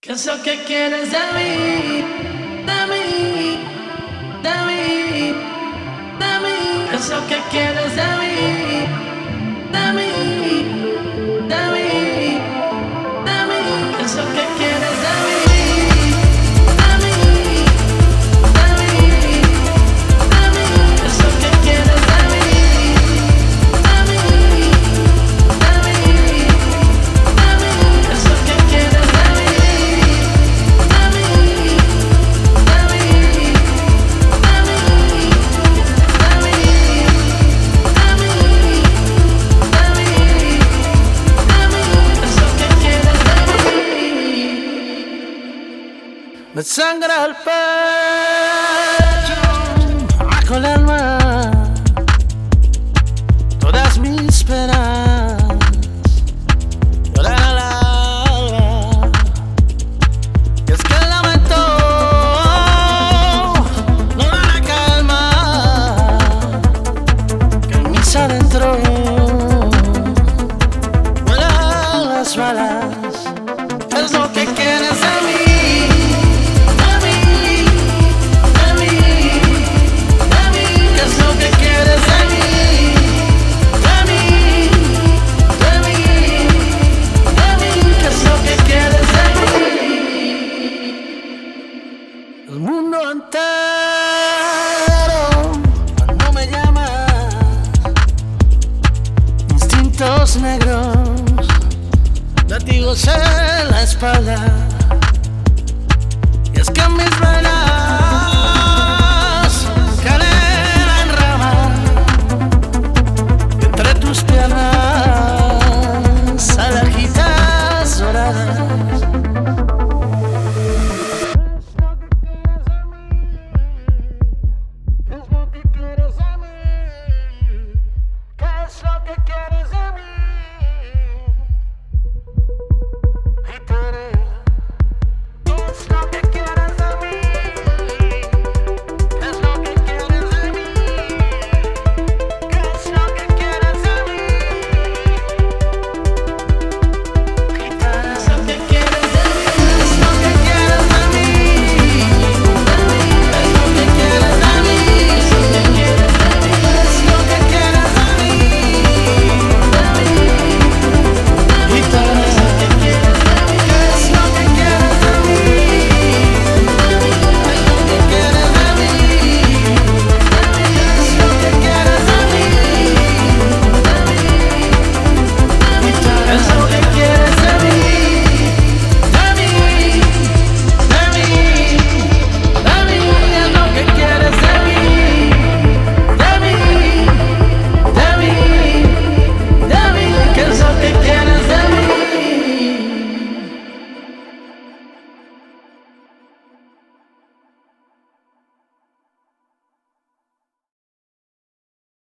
¿Qué es lo que quieres de mí? De mí, de mí, de mí. ¿Qué es lo que quieres de mí? De mí, de mí, de mí. ¿Qué es lo que quieres de mí? De mí, de mí, de mí. ¿Qué es lo que quieres de mí? De mí, de mí, de mí. ¿Qué es lo que quieres de mí? Me sangra el pecho, bajo la